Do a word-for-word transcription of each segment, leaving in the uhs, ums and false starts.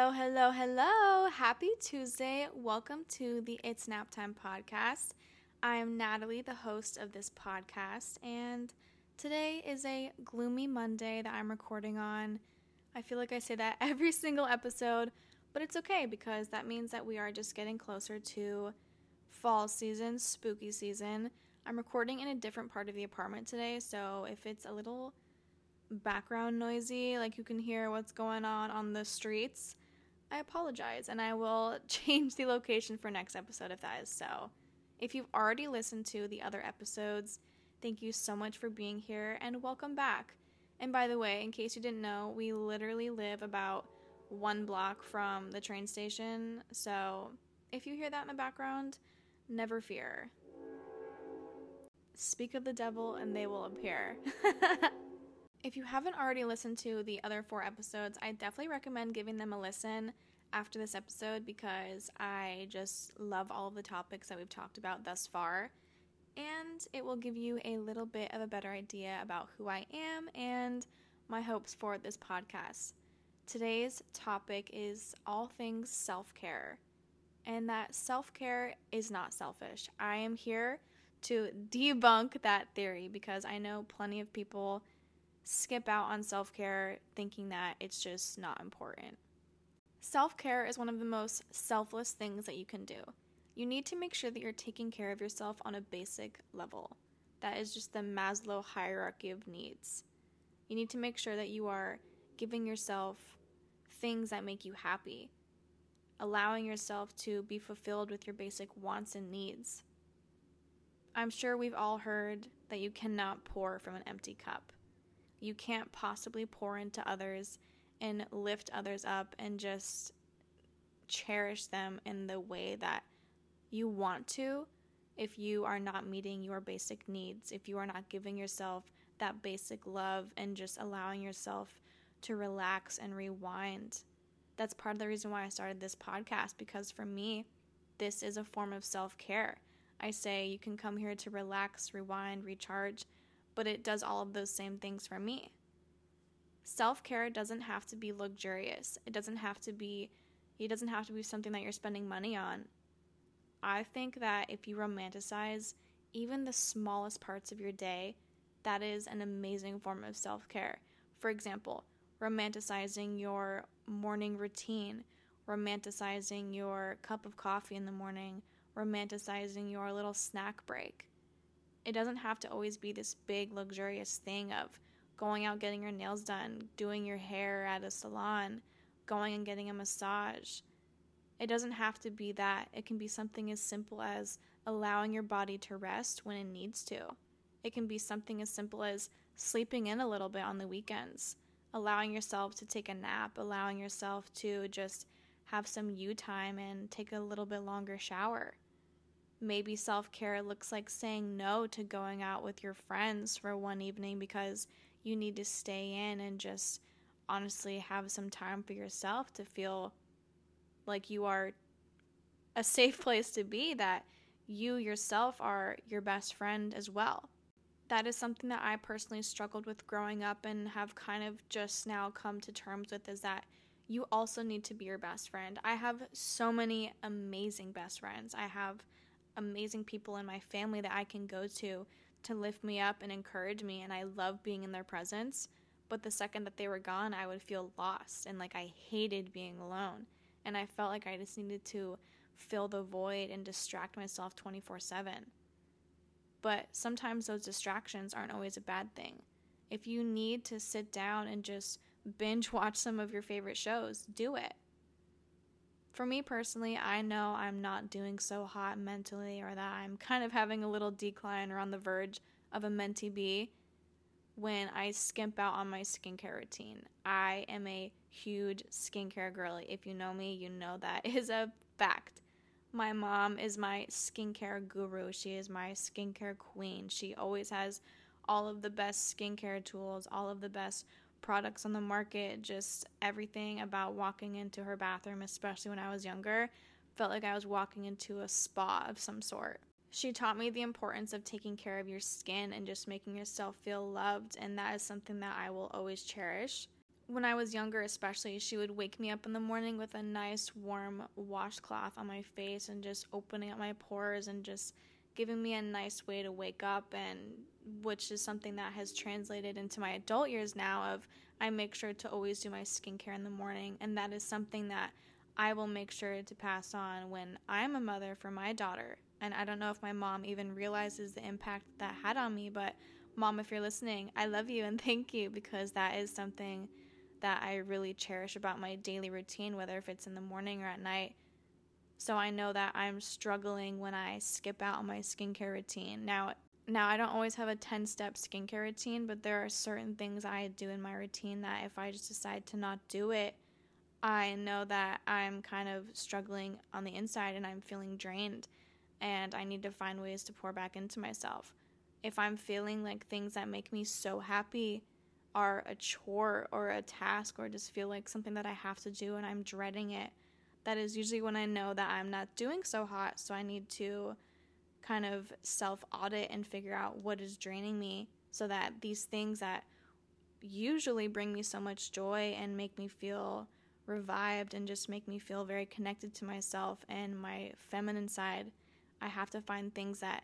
Hello, hello, hello. Happy Tuesday. Welcome to the It's Nap Time podcast. I am Natalie, the host of this podcast, and today is a gloomy Monday that I'm recording on. I feel like I say that every single episode, but it's okay because that means that we are just getting closer to fall season, spooky season. I'm recording in a different part of the apartment today, so if it's a little background noisy, like you can hear what's going on on the streets, I apologize, and I will change the location for next episode if that is so. If you've already listened to the other episodes, thank you so much for being here and welcome back. And by the way, in case you didn't know, we literally live about one block from the train station, so if you hear that in the background, never fear. Speak of the devil and they will appear. If you haven't already listened to the other four episodes, I definitely recommend giving them a listen after this episode because I just love all of the topics that we've talked about thus far, and it will give you a little bit of a better idea about who I am and my hopes for this podcast. Today's topic is all things self-care, and that self-care is not selfish. I am here to debunk that theory because I know plenty of people skip out on self-care thinking that it's just not important. Self-care is one of the most selfless things that you can do. You need to make sure that you're taking care of yourself on a basic level. That is just the Maslow hierarchy of needs. You need to make sure that you are giving yourself things that make you happy, allowing yourself to be fulfilled with your basic wants and needs. I'm sure we've all heard that you cannot pour from an empty cup. You can't possibly pour into others and lift others up and just cherish them in the way that you want to if you are not meeting your basic needs, if you are not giving yourself that basic love and just allowing yourself to relax and rewind. That's part of the reason why I started this podcast, because for me, this is a form of self-care. I say you can come here to relax, rewind, recharge, but it does all of those same things for me. Self-care doesn't have to be luxurious. It doesn't have to be, it doesn't have to be something that you're spending money on. I think that if you romanticize even the smallest parts of your day, that is an amazing form of self-care. For example, romanticizing your morning routine, romanticizing your cup of coffee in the morning, romanticizing your little snack break. It doesn't have to always be this big, luxurious thing of going out getting your nails done, doing your hair at a salon, going and getting a massage. It doesn't have to be that. It can be something as simple as allowing your body to rest when it needs to. It can be something as simple as sleeping in a little bit on the weekends, allowing yourself to take a nap, allowing yourself to just have some you time and take a little bit longer shower. Maybe self-care looks like saying no to going out with your friends for one evening because you need to stay in and just honestly have some time for yourself to feel like you are a safe place to be, that you yourself are your best friend as well. That is something that I personally struggled with growing up and have kind of just now come to terms with, is that you also need to be your best friend. I have so many amazing best friends. I have amazing people in my family that I can go to to lift me up and encourage me, and I love being in their presence. But the second that they were gone, I would feel lost and like I hated being alone, and I felt like I just needed to fill the void and distract myself twenty-four seven. But sometimes those distractions aren't always a bad thing. If you need to sit down and just binge watch some of your favorite shows, do it. For me personally, I know I'm not doing so hot mentally, or that I'm kind of having a little decline or on the verge of a mentee bee when I skimp out on my skincare routine. I am a huge skincare girly. If you know me, you know that is a fact. My mom is my skincare guru. She is my skincare queen. She always has all of the best skincare tools, all of the best products on the market, just everything about walking into her bathroom, especially when I was younger, felt like I was walking into a spa of some sort. She taught me the importance of taking care of your skin and just making yourself feel loved, and that is something that I will always cherish. when I was younger especially, she would wake me up in the morning with a nice warm washcloth on my face and just opening up my pores and just giving me a nice way to wake up, and which is something that has translated into my adult years now of I make sure to always do my skincare in the morning, and that is something that I will make sure to pass on when I'm a mother for my daughter. And I don't know if my mom even realizes the impact that had on me, but Mom, if you're listening, I love you and thank you, because that is something that I really cherish about my daily routine, whether if it's in the morning or at night. So I know that I'm struggling when I skip out on my skincare routine. Now, now I don't always have a ten-step skincare routine, but there are certain things I do in my routine that if I just decide to not do it, I know that I'm kind of struggling on the inside and I'm feeling drained, and I need to find ways to pour back into myself. If I'm feeling like things that make me so happy are a chore or a task or just feel like something that I have to do and I'm dreading it, that is usually when I know that I'm not doing so hot, so I need to kind of self-audit and figure out what is draining me so that these things that usually bring me so much joy and make me feel revived and just make me feel very connected to myself and my feminine side, I have to find things that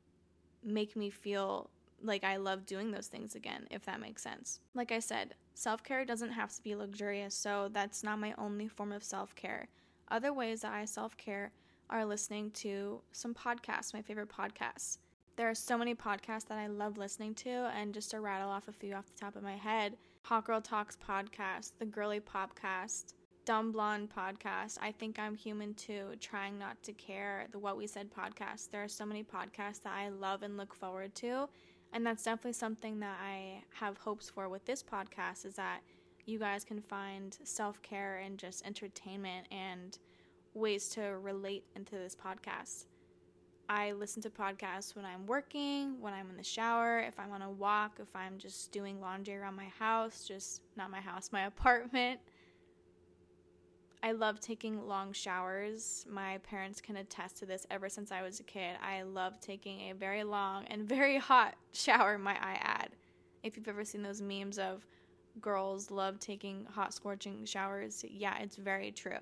make me feel like I love doing those things again, if that makes sense. Like I said, self-care doesn't have to be luxurious, so that's not my only form of self-care. Other ways that I self-care are listening to some podcasts, my favorite podcasts. There are so many podcasts that I love listening to, and just to rattle off a few off the top of my head, Hot Girl Talks podcast, The Girly Popcast, Dumb Blonde podcast, I Think I'm Human Too, Trying Not to Care, the What We Said podcast. There are so many podcasts that I love and look forward to, and that's definitely something that I have hopes for with this podcast, is that you guys can find self-care and just entertainment and ways to relate into this podcast. I listen to podcasts when I'm working, when I'm in the shower, if I'm on a walk, if I'm just doing laundry around my house, just not my house, my apartment. I love taking long showers. My parents can attest to this ever since I was a kid. I love taking a very long and very hot shower, might I add. If you've ever seen those memes of girls love taking hot scorching showers, yeah, it's very true.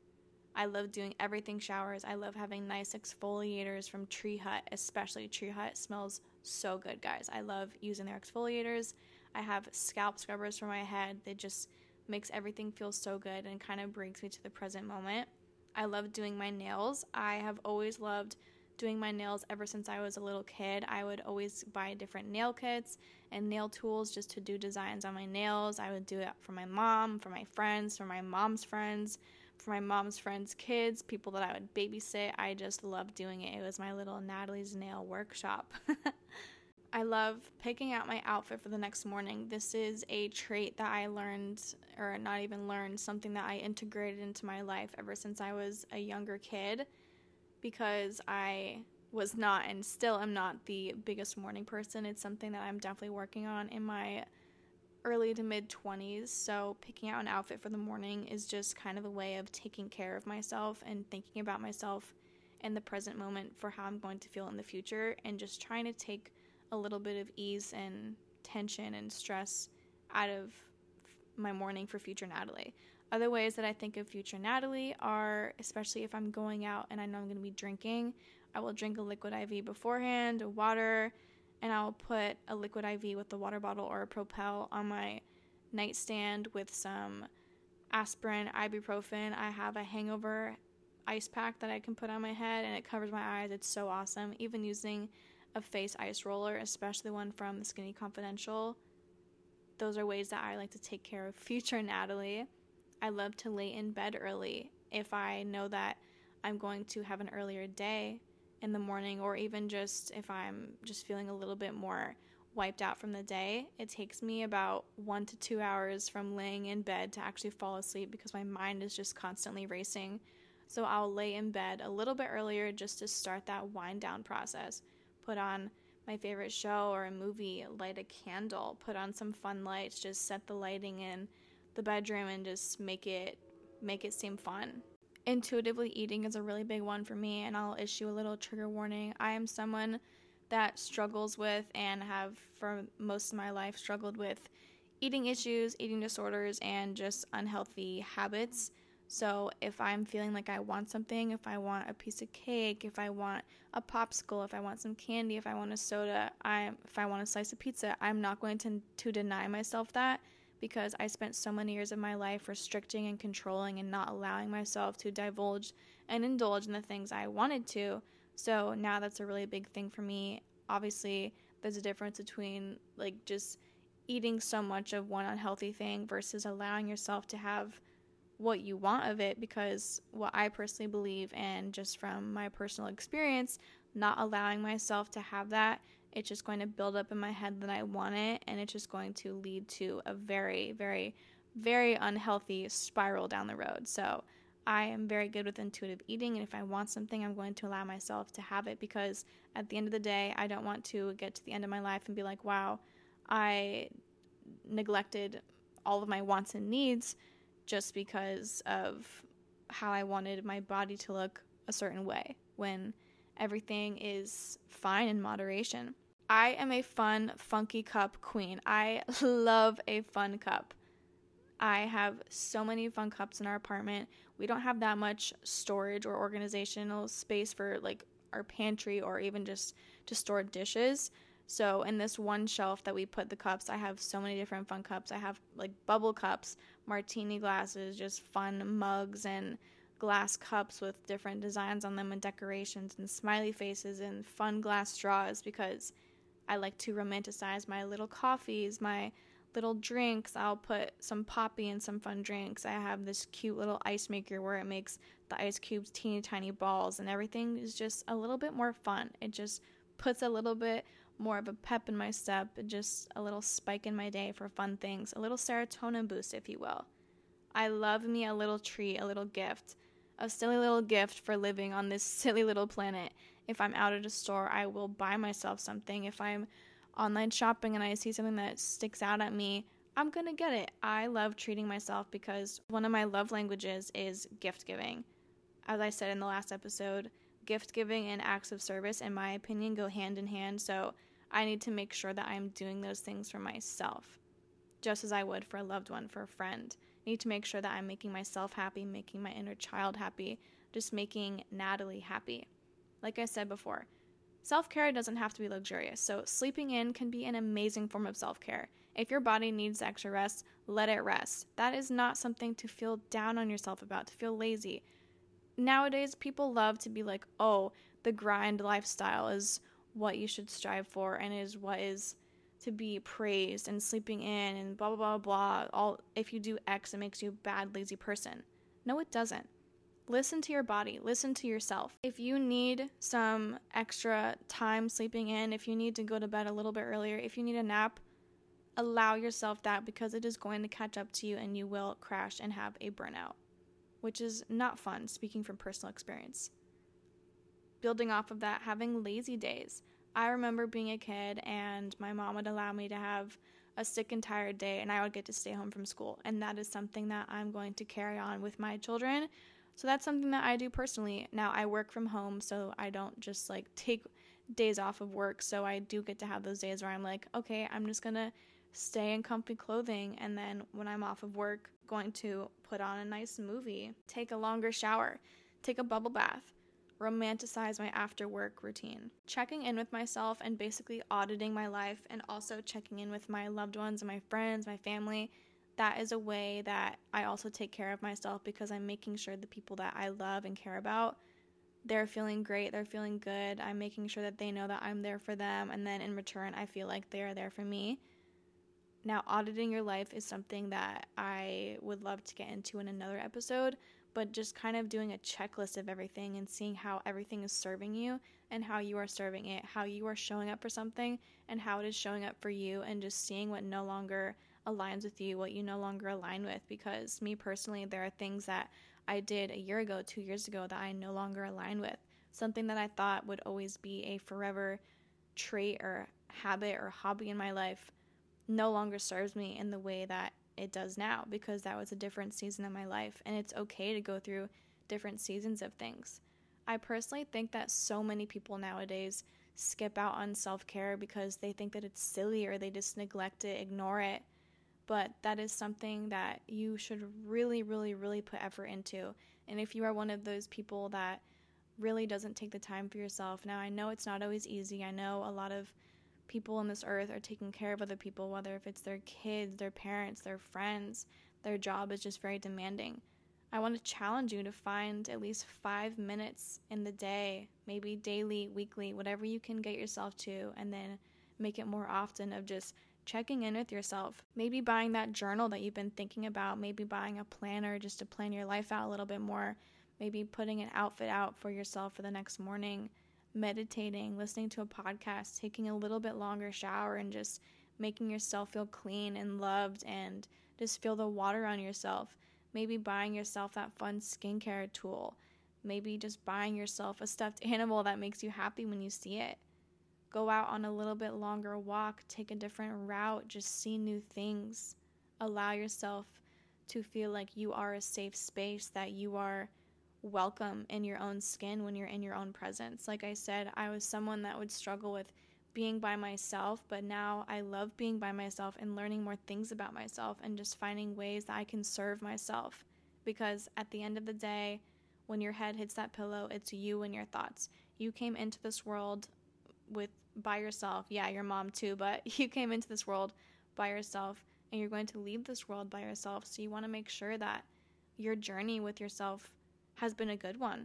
I love doing everything showers. I love having nice exfoliators from Tree Hut, especially Tree Hut smells so good, guys. I love using their exfoliators. I have scalp scrubbers for my head. They just makes everything feel so good and kind of brings me to the present moment. I love doing my nails. I have always loved doing my nails ever since I was a little kid. I would always buy different nail kits and nail tools just to do designs on my nails. I would do it for my mom, for my friends, for my mom's friends, for my mom's friends' kids, people that I would babysit. I just loved doing it. It was my little Natalie's Nail workshop. I love picking out my outfit for the next morning. This is a trait that I learned, or not even learned, something that I integrated into my life ever since I was a younger kid, because I was not and still am not the biggest morning person. It's something that I'm definitely working on in my early to mid twenties. So picking out an outfit for the morning is just kind of a way of taking care of myself and thinking about myself in the present moment for how I'm going to feel in the future, and just trying to take a little bit of ease and tension and stress out of my morning for future Natalie. Other ways that I think of future Natalie are, especially if I'm going out and I know I'm going to be drinking, I will drink a liquid I V beforehand, a water, and I'll put a liquid I V with a water bottle or a Propel on my nightstand with some aspirin, ibuprofen. I have a hangover ice pack that I can put on my head, and it covers my eyes. It's so awesome. Even using a face ice roller, especially one from the Skinny Confidential. Those are ways that I like to take care of future Natalie. I love to lay in bed early. If I know that I'm going to have an earlier day in the morning, or even just if I'm just feeling a little bit more wiped out from the day, it takes me about one to two hours from laying in bed to actually fall asleep, because my mind is just constantly racing. So I'll lay in bed a little bit earlier just to start that wind down process. Put on my favorite show or a movie, light a candle, put on some fun lights, just set the lighting in the bedroom and just make it make it seem fun. Intuitively eating is a really big one for me, and I'll issue a little trigger warning. I am someone that struggles with, and have for most of my life struggled with, eating issues, eating disorders, and just unhealthy habits. So if I'm feeling like I want something, if I want a piece of cake, if I want a popsicle, if I want some candy, if I want a soda, I if I want a slice of pizza, I'm not going to to deny myself that, because I spent so many years of my life restricting and controlling and not allowing myself to divulge and indulge in the things I wanted to. So now that's a really big thing for me. Obviously, there's a difference between like just eating so much of one unhealthy thing versus allowing yourself to have what you want of it, because what I personally believe, and just from my personal experience, not allowing myself to have that, it's just going to build up in my head that I want it, and it's just going to lead to a very, very, very unhealthy spiral down the road. So I am very good with intuitive eating, and if I want something, I'm going to allow myself to have it, because at the end of the day, I don't want to get to the end of my life and be like, wow, I neglected all of my wants and needs just because of how I wanted my body to look a certain way, when everything is fine in moderation. I am a fun, funky cup queen. I love a fun cup. I have so many fun cups in our apartment. We don't have that much storage or organizational space for like our pantry or even just to store dishes. So in this one shelf that we put the cups, I have so many different fun cups. I have like bubble cups, martini glasses, just fun mugs and glass cups with different designs on them and decorations and smiley faces and fun glass straws, because I like to romanticize my little coffees, my little drinks. I'll put some poppy in some fun drinks. I have this cute little ice maker where it makes the ice cubes teeny tiny balls, and everything is just a little bit more fun. It just puts a little bit more of a pep in my step, just a little spike in my day for fun things, a little serotonin boost, if you will. I love me a little treat, a little gift, a silly little gift for living on this silly little planet. If I'm out at a store, I will buy myself something. If I'm online shopping and I see something that sticks out at me, I'm gonna get it. I love treating myself, because one of my love languages is gift giving. As I said in the last episode, gift giving and acts of service, in my opinion, go hand in hand. So I need to make sure that I'm doing those things for myself, just as I would for a loved one, for a friend. I need to make sure that I'm making myself happy, making my inner child happy, just making Natalie happy. Like I said before, self-care doesn't have to be luxurious. So sleeping in can be an amazing form of self-care. If your body needs extra rest, let it rest. That is not something to feel down on yourself about, to feel lazy. Nowadays, people love to be like, oh, the grind lifestyle is what you should strive for and is what is to be praised, and sleeping in and blah, blah, blah, blah. All, if you do X, it makes you a bad, lazy person. No, it doesn't. Listen to your body. Listen to yourself. If you need some extra time sleeping in, if you need to go to bed a little bit earlier, if you need a nap, allow yourself that, because it is going to catch up to you and you will crash and have a burnout, which is not fun, speaking from personal experience. Building off of that, having lazy days. I remember being a kid and my mom would allow me to have a sick and tired day and I would get to stay home from school. And that is something that I'm going to carry on with my children. So that's something that I do personally. Now I work from home, so I don't just like take days off of work. So I do get to have those days where I'm like, okay, I'm just going to stay in comfy clothing. And then when I'm off of work, going to put on a nice movie, take a longer shower, take a bubble bath, romanticize my after work routine. Checking in with myself and basically auditing my life, and also checking in with my loved ones and my friends, my family. That is a way that I also take care of myself, because I'm making sure the people that I love and care about, they're feeling great, they're feeling good. I'm making sure that they know that I'm there for them, and then in return, I feel like they are there for me. Now, auditing your life is something that I would love to get into in another episode, but just kind of doing a checklist of everything and seeing how everything is serving you and how you are serving it, how you are showing up for something and how it is showing up for you, and just seeing what no longer aligns with you, what you no longer align with. Because me personally, there are things that I did a year ago, two years ago, that I no longer align with. Something that I thought would always be a forever trait or habit or hobby in my life no longer serves me in the way that it does now, because that was a different season of my life, and it's okay to go through different seasons of things. I personally think that so many people nowadays skip out on self-care because they think that it's silly, or they just neglect it, ignore it. but that is something that you should really, really, really put effort into. And if you are one of those people that really doesn't take the time for yourself, now I know it's not always easy. I know a lot of people on this earth are taking care of other people, whether if it's their kids, their parents, their friends, their job is just very demanding. I want to challenge you to find at least five minutes in the day, maybe daily, weekly, whatever you can get yourself to, and then make it more often of just checking in with yourself. Maybe buying that journal that you've been thinking about, maybe buying a planner just to plan your life out a little bit more, maybe putting an outfit out for yourself for the next morning, meditating, listening to a podcast, taking a little bit longer shower, and just making yourself feel clean and loved and just feel the water on yourself. Maybe buying yourself that fun skincare tool. Maybe just buying yourself a stuffed animal that makes you happy when you see it. Go out on a little bit longer walk, take a different route, just see new things. Allow yourself to feel like you are a safe space, that you are welcome in your own skin when you're in your own presence. Like I said, I was someone that would struggle with being by myself, but now I love being by myself and learning more things about myself and just finding ways that I can serve myself. Because at the end of the day, when your head hits that pillow, it's you and your thoughts. You came into this world with by yourself. Yeah, your mom too, but you came into this world by yourself and you're going to leave this world by yourself. So you want to make sure that your journey with yourself has been a good one.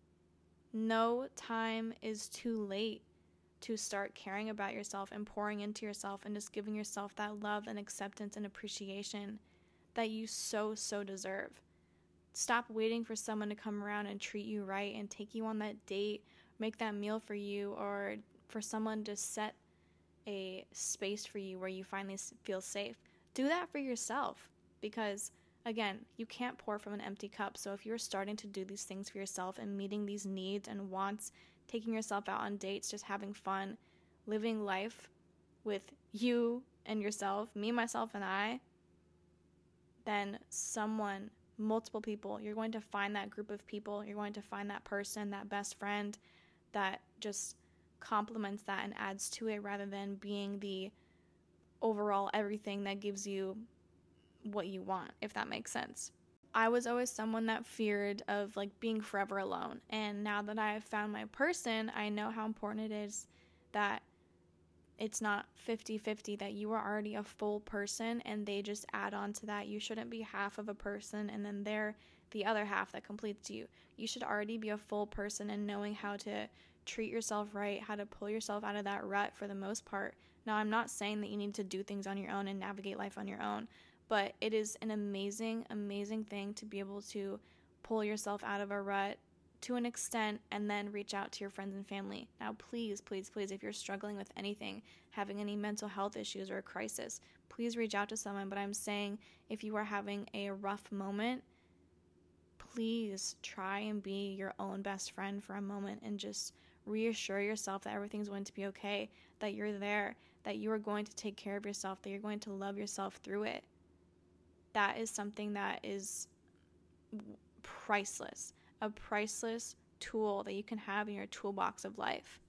No time is too late to start caring about yourself and pouring into yourself and just giving yourself that love and acceptance and appreciation that you so, so deserve. Stop waiting for someone to come around and treat you right and take you on that date, make that meal for you, or for someone to set a space for you where you finally feel safe. Do that for yourself, because again, you can't pour from an empty cup. So if you're starting to do these things for yourself and meeting these needs and wants, taking yourself out on dates, just having fun, living life with you and yourself, me, myself, and I, then someone, multiple people, you're going to find that group of people, you're going to find that person, that best friend that just complements that and adds to it, rather than being the overall everything that gives you what you want, if that makes sense. I was always someone that feared of like being forever alone, and now that I have found my person, I know how important it is that it's not fifty-fifty, that you are already a full person and they just add on to that. You shouldn't be half of a person and then they're the other half that completes you. You should already be a full person and knowing how to treat yourself right, how to pull yourself out of that rut for the most part. Now, I'm not saying that you need to do things on your own and navigate life on your own, but it is an amazing, amazing thing to be able to pull yourself out of a rut to an extent and then reach out to your friends and family. Now, please, please, please, if you're struggling with anything, having any mental health issues or a crisis, please reach out to someone. But I'm saying if you are having a rough moment, please try and be your own best friend for a moment and just reassure yourself that everything's going to be okay, that you're there, that you are going to take care of yourself, that you're going to love yourself through it. That is something that is priceless, a priceless tool that you can have in your toolbox of life.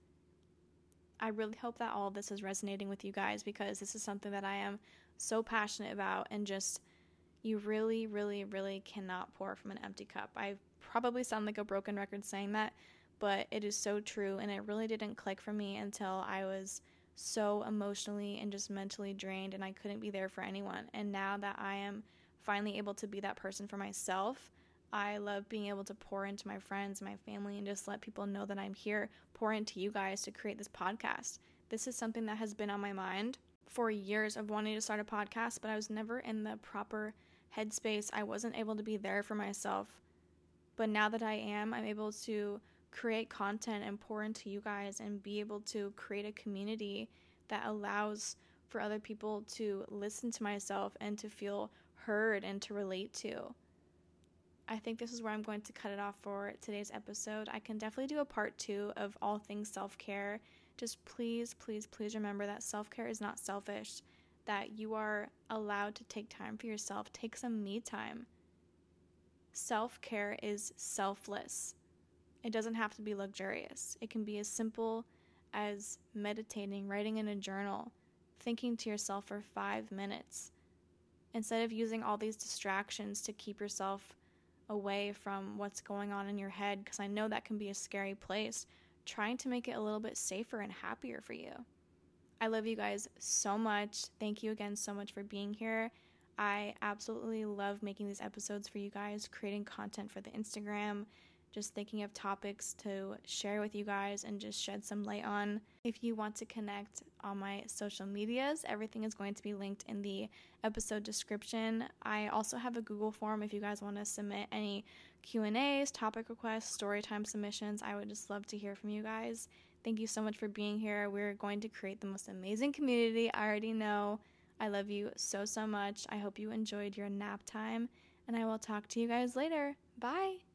I really hope that all of this is resonating with you guys, because this is something that I am so passionate about, and just you really, really, really cannot pour from an empty cup. I probably sound like a broken record saying that, but it is so true, and it really didn't click for me until I was so emotionally and just mentally drained and I couldn't be there for anyone. And now that I am finally able to be that person for myself, I love being able to pour into my friends, my family, and just let people know that I'm here, pour into you guys to create this podcast. This is something that has been on my mind for years of wanting to start a podcast, but I was never in the proper headspace. I wasn't able to be there for myself. But now that I am, I'm able to create content and pour into you guys and be able to create a community that allows for other people to listen to myself and to feel heard and to relate to. I think this is where I'm going to cut it off for today's episode. I can definitely do a part two of all things self-care. Just please, please, please remember that self-care is not selfish, that you are allowed to take time for yourself. Take some me time. Self-care is selfless. It doesn't have to be luxurious. It can be as simple as meditating, writing in a journal, thinking to yourself for five minutes. Instead of using all these distractions to keep yourself away from what's going on in your head, because I know that can be a scary place, trying to make it a little bit safer and happier for you. I love you guys so much. Thank you again so much for being here. I absolutely love making these episodes for you guys, creating content for the Instagram, just thinking of topics to share with you guys and just shed some light on. If you want to connect on my social medias, everything is going to be linked in the episode description. I also have a Google form if you guys want to submit any Q and A's, topic requests, storytime submissions. I would just love to hear from you guys. Thank you so much for being here. We're going to create the most amazing community. I already know. I love you so, so much. I hope you enjoyed your nap time, and I will talk to you guys later. Bye!